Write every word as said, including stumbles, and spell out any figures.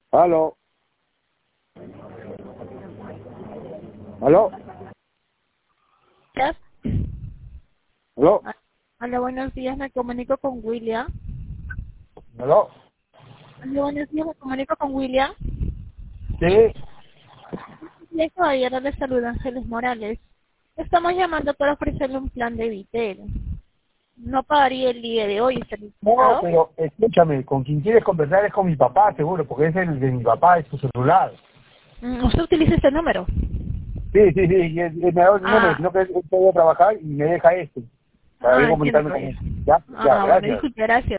Aló. Aló. Yes. Aló. Ah, Hola, buenos días, me comunico con William. Aló. Hola, buenos días, me comunico con William. Sí. Les caballero, les saluda Ángeles Morales. Estamos llamando para ofrecerle un plan de Vitel. No pagaría el día de hoy, ¿está No, interesado? pero escúchame, con quien quieres conversar es con mi papá, seguro, porque es el de mi papá, es su celular. Mm, ¿Usted utiliza este número? Sí, sí, sí, y él, él me da el número, Ah, sino que él él puede trabajar y me deja este, para yo ah, entiendo, comunicarme con él. caballero. Ya, ya, Ah, bueno, gracias. disculpe, gracias.